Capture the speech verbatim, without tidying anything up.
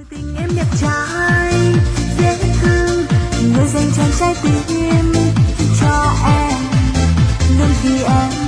Tình em đẹp trai dễ thương, người dành trọn trái tim cho em, luôn vì em